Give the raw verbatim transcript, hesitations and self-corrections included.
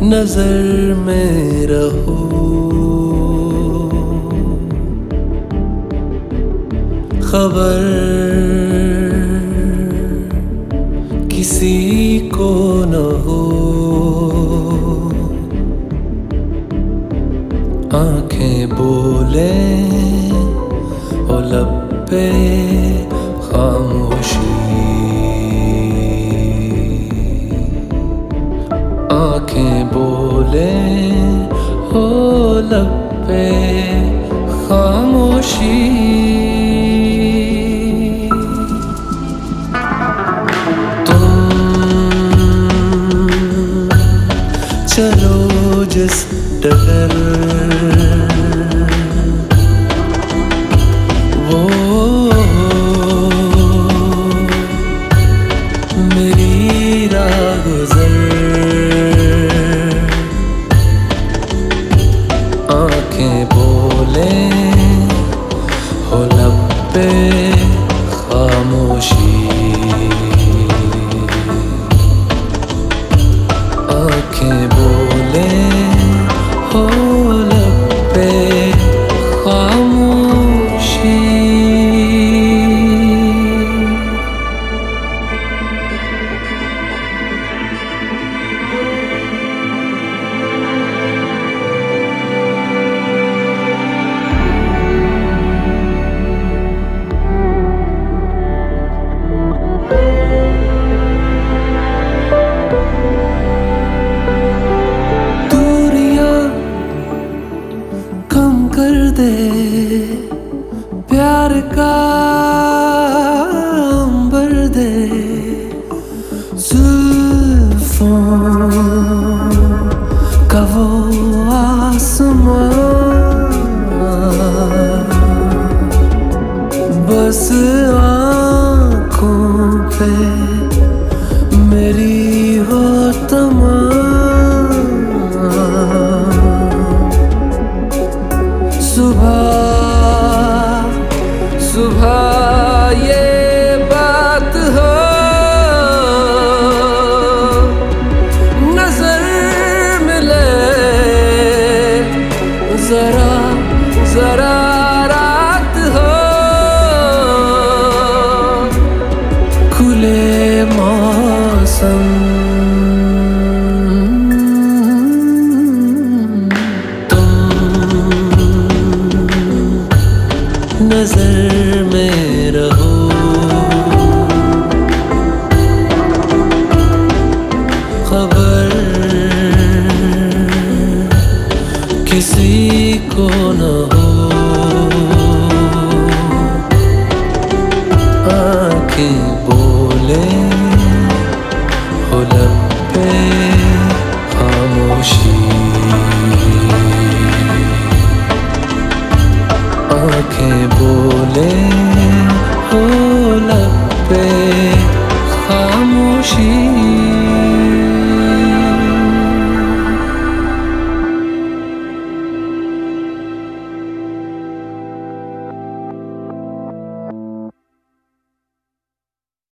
नजर में रहो, खबर किसी को न हो। आंखें बोले ओ लब पे खामोशी, आंखें बोले हो लब पे खामोशी। तुम चलो जिस डगर, वो मेरी राह गुज़र। आंखें बोले हो लब पे खामोशी, आंखें बोले हो लब पे खामोशी। कर दे प्यार का अंबर दे, जुल्फों का वो आसमां, बस आँखों पे मेरी हो तमा। सुबह सुबह ये बात हो, नजर मिले जरा जरा रात हो, खुले मौसम नजर में रहो, खबर किसी को न हो। आंखें बोले हो लब पे खामोशी, आंखें बोले हो लब पे खामोशी।